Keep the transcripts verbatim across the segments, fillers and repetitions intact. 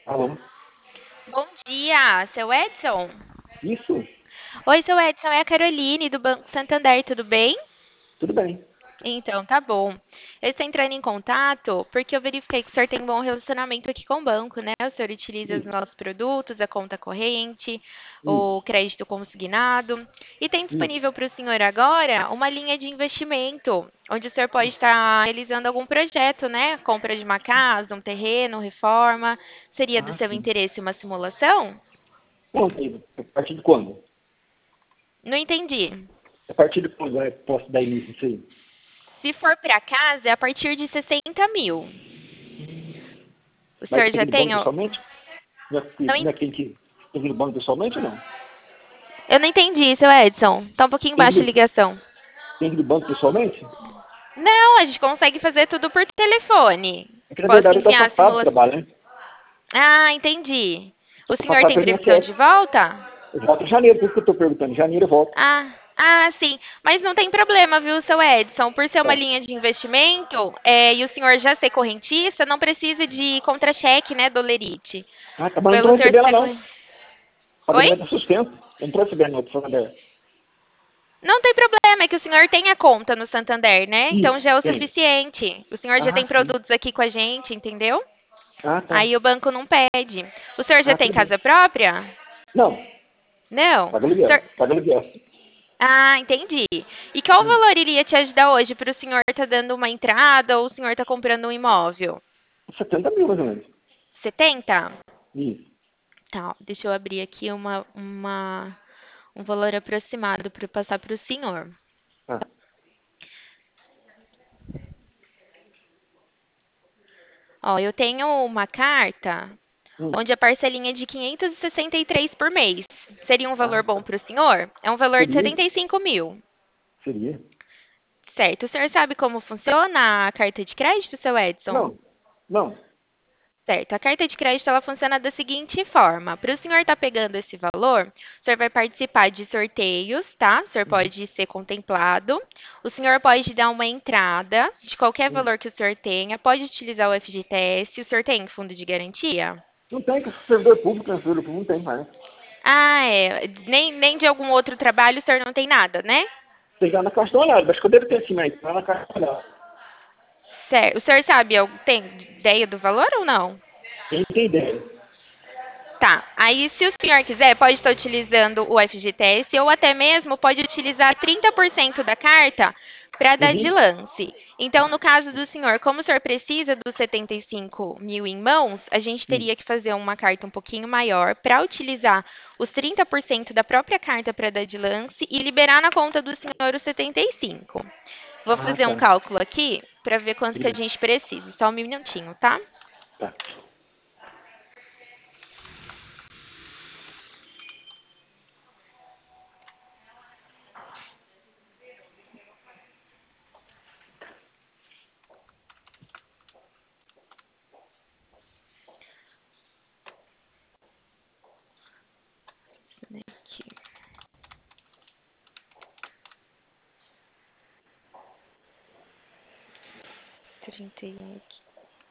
Alô? Bom dia, seu Edson. Isso? Oi, seu Edson, é a Caroline do Banco Santander, tudo bem? Tudo bem. Então, tá bom. Eu estou entrando em contato porque eu verifiquei que o senhor tem um bom relacionamento aqui com o banco, né? O senhor utiliza os Isso, nossos produtos, a conta corrente, o isso, crédito consignado. E tem isso. disponível para o senhor agora uma linha de investimento, onde o senhor pode estar realizando algum projeto, né? Compra de uma casa, um terreno, reforma. Seria do Ah, seu sim. interesse uma simulação? Bom, querido, a partir de quando? Não entendi. A partir de quando eu posso dar início nisso aí? Se for para casa, é a partir de sessenta mil. O Mas senhor tem que já ir no banco tem. o- pessoalmente? Não é, que- Não, não en- é quem que tem que ir no banco pessoalmente ou não? eu não entendi, seu Edson. Tá um pouquinho Tem que, baixa a ir- ligação. tem que ir no banco pessoalmente? Não, a gente consegue fazer tudo por telefone. É que na Posso verdade eu estou enviar a afastado do simulação. trabalho, né? Ah, entendi. O Estou senhor afastado tem pelo previsão I N S S. de volta? Eu volto em janeiro, por isso que eu estou perguntando. Em janeiro eu volto. Ah, ah, sim. Mas não tem problema, viu, seu Edson? Por ser uma Tá. linha de investimento, é, e o senhor já ser correntista, não precisa de contra-cheque, né, do Lerite. Ah, tá, mas eu não Pelo estou senhor recebendo ser não. correntista. Oi? Pagamento é sustento. Eu não estou recebendo não, do Santander. Não tem problema, é que o senhor tem a conta no Santander, né? Então Isso, já é o tem. suficiente. O senhor já Ah, tem sim. produtos aqui com a gente, entendeu? Ah, tá. Aí o banco não pede. O senhor já Ah, tem tudo bem. casa própria? Não, Não. paga O aluguel. senhor- Paga aluguel. Ah, entendi. E qual Hum. valor iria te ajudar hoje para o senhor estar dando uma entrada ou o senhor está comprando um imóvel? setenta mil, mais ou menos. Setenta. Isso. Tá, deixa eu abrir aqui uma, uma, um valor aproximado para passar para o senhor. Ah. Ó, eu tenho uma carta Hum. onde a parcelinha é de quinhentos e sessenta e três por mês. Seria um valor Ah, bom tá. para o senhor? É um valor de Seria? setenta e cinco mil. Seria? Certo. O senhor sabe como funciona a carta de crédito, seu Edson? Não. Não. Certo. A carta de crédito ela funciona da seguinte forma: para o senhor estar pegando esse valor, o senhor vai participar de sorteios, tá? O senhor Uhum. pode ser contemplado. O senhor pode dar uma entrada de qualquer Hum. valor que o senhor tenha. Pode utilizar o F G T S. O senhor tem fundo de garantia? Não tem, que servidor público, né? Servidor público não tem mais. Ah, é. Nem, nem de algum outro trabalho o senhor não tem nada, né? Tem que ir na caixa da olhada. Acho que eu devo ter sim, mas tá na caixa da olhada. Certo. O senhor sabe, al- tem ideia do valor ou não? Quem tem ideia? Tá. Aí, se o senhor quiser, pode estar utilizando o F G T S ou até mesmo pode utilizar trinta por cento da carta para dar de Uhum. lance. Então, no caso do senhor, como o senhor precisa dos setenta e cinco mil em mãos, a gente Hum. teria que fazer uma carta um pouquinho maior para utilizar os trinta por cento da própria carta para dar de lance e liberar na conta do senhor os setenta e cinco. Vou Ah, fazer um tá. cálculo aqui para ver quanto que a Sim. gente precisa. Só um minutinho, tá? Tá. Aqui, trinta e um aqui.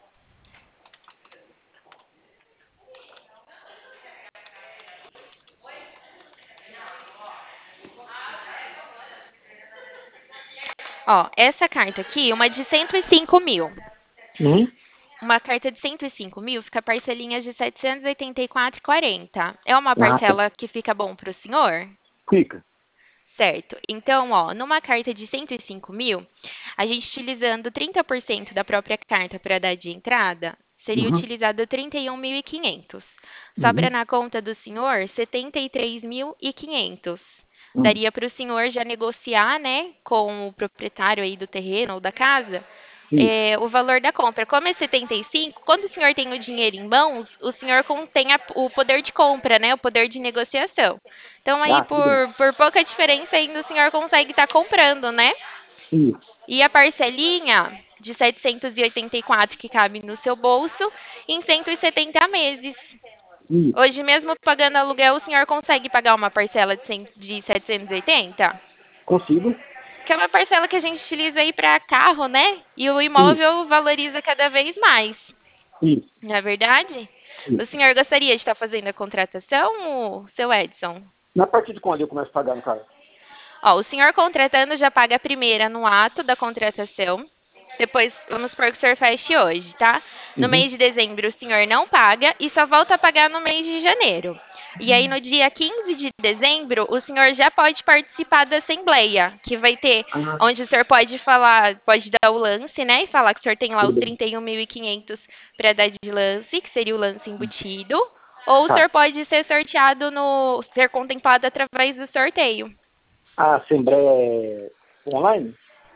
Ó, essa carta aqui, uma de cento e cinco mil. Uhum. Uma carta de cento e cinco mil fica parcelinhas de setecentos e oitenta e quatro e quarenta. É uma Ah, tá. parcela que fica bom para o senhor? Fica. Certo. Então, ó, numa carta de cento e cinco mil, a gente utilizando trinta por cento da própria carta para dar de entrada, seria Uhum. utilizado trinta e um mil e quinhentos. Sobra Uhum. na conta do senhor setenta e três mil e quinhentos. Hum. Daria para o senhor já negociar, né, com o proprietário aí do terreno ou da casa, Isso. é, o valor da compra. Como é setenta e cinco, quando o senhor tem o dinheiro em mãos, o senhor com- tem a- o poder de compra, né, o poder de negociação. Então, aí, Ah, tudo bem. por, por pouca diferença, ainda o senhor consegue estar comprando, né? Isso. E a parcelinha de setecentos e oitenta e quatro que cabe no seu bolso em cento e setenta meses. Isso. Hoje, mesmo pagando aluguel, o senhor consegue pagar uma parcela de, cem de setecentos e oitenta? Consigo. Que é uma parcela que a gente utiliza aí para carro, né? E o Isso. imóvel valoriza cada vez mais. Isso. Não é verdade? O senhor gostaria de estar fazendo a contratação, o seu Edson? Na partir de quando eu começo a pagar no carro? Ó, o senhor contratando já paga a primeira no ato da contratação. Depois, vamos supor que o senhor feche hoje, tá? No Uhum. mês de dezembro, o senhor não paga e só volta a pagar no mês de janeiro. E aí, no dia quinze de dezembro, o senhor já pode participar da assembleia, que vai ter, Ah, onde o senhor pode falar, pode dar o lance, né? E falar que o senhor tem lá tudo os bem. trinta e um mil e quinhentos para dar de lance, que seria o lance embutido. Ou o senhor Tá. pode ser sorteado no, ser contemplado através do sorteio. A Assembleia é online?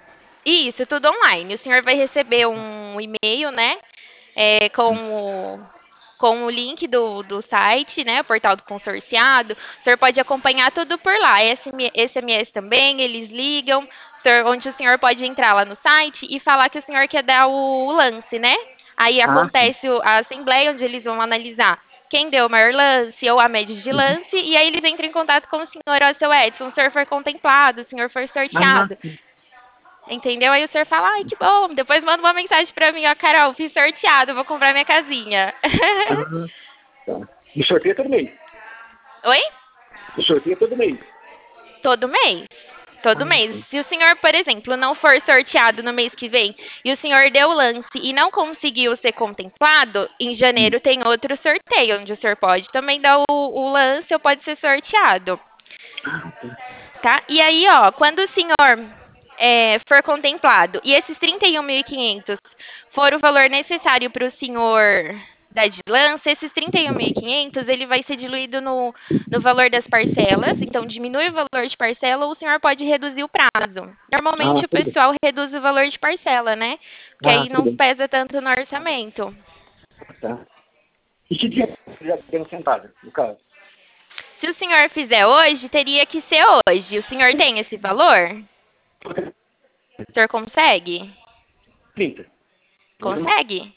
Isso, tudo online. O senhor vai receber um e-mail, né? É, com o, com o link do, do site, né? O portal do consorciado. O senhor pode acompanhar tudo por lá. S M S também, eles ligam, o senhor- onde o senhor pode entrar lá no site e falar que o senhor quer dar o, o lance, né? Aí Ah, sim. acontece o- a assembleia, onde eles vão analisar quem deu o maior lance ou a média de Uhum. lance, e aí eles entram em contato com o senhor, ó, seu Edson, o senhor foi contemplado, o senhor foi Ah, sorteado. sim. Entendeu? Aí o senhor fala, ai, que bom. Depois manda uma mensagem pra mim, ó, Carol, fiz sorteado, vou comprar minha casinha. Ah, tá. E sorteio todo mês? Oi? O sorteio todo mês? Todo mês. Ah, Todo mês. sim. Se o senhor, por exemplo, não for sorteado no mês que vem e o senhor deu o lance e não conseguiu ser contemplado, em Hum. janeiro tem outro sorteio, onde o senhor pode também dar o, o lance ou pode ser sorteado. Ah, sim. Tá? E aí, ó, quando o senhor é, for contemplado e esses trinta e um mil e quinhentos for o valor necessário para o senhor dar de lance, esses trinta e um mil e quinhentos ele vai ser diluído no, no valor das parcelas, então diminui o valor de parcela ou o senhor pode reduzir o prazo. Ah, Normalmente o tudo bem. pessoal reduz o valor de parcela, né? Porque Ah, aí tudo não bem. pesa tanto no orçamento. Tá. E que dia você já tem sentado, no caso? Se o senhor fizer hoje, teria que ser hoje. O senhor tem esse valor? O senhor consegue? trinta. Hoje eu não Consegue?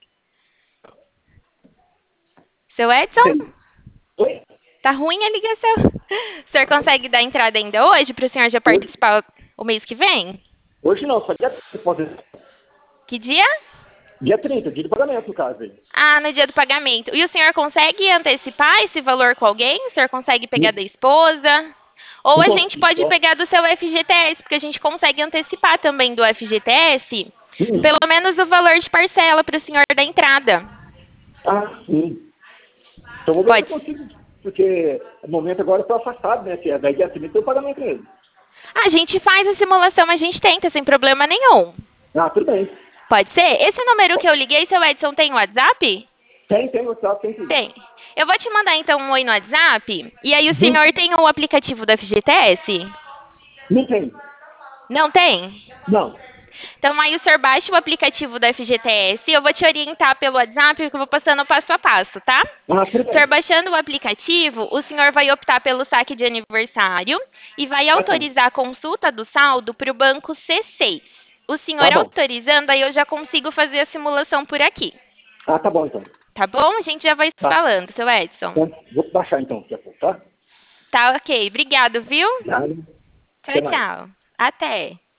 Seu Edson? sei. Oi? Tá ruim a ligação. O senhor consegue dar entrada ainda hoje para o senhor já Hoje, participar o mês que vem? hoje não, só dia trinta. Pode... Que dia? Dia trinta, dia do pagamento, no caso aí. Ah, no dia do pagamento. E o senhor consegue antecipar esse valor com alguém? O senhor consegue pegar Não, da esposa? Ou não a gente consigo. pode Só. pegar do seu F G T S, porque a gente consegue antecipar também do F G T S, Hum. pelo menos o valor de parcela para o senhor da entrada. Ah, sim. Então vou ver se eu Pode. consigo, porque no momento agora eu estou afastado, né? Se é daí dia trinta tem o pagamento mesmo. A gente faz a simulação, a gente tenta, sem problema nenhum. Ah, tudo bem. Pode ser? Esse número que eu liguei, seu Edson, tem WhatsApp? Tem, tem WhatsApp, tem tudo. Tem. Eu vou te mandar então um oi no WhatsApp. E aí o Uhum. senhor tem o aplicativo do F G T S? Não tem. Não tem? Não. Então aí o senhor baixa o aplicativo do F G T S. Eu vou te orientar pelo WhatsApp, que eu vou passando passo a passo, tá? Ah, tudo O senhor bem. baixando o aplicativo, o senhor vai optar pelo saque de aniversário e vai Tá bom. autorizar a consulta do saldo para o banco C seis. O senhor Tá bom. autorizando, aí eu já consigo fazer a simulação por aqui. Ah, tá bom então. Tá bom? A gente já vai se Tá. falando, seu Edson. Então, vou baixar então daqui a pouco, tá? Tá ok. Obrigado, viu? Nada. Até Tchau, mais. tchau. Até.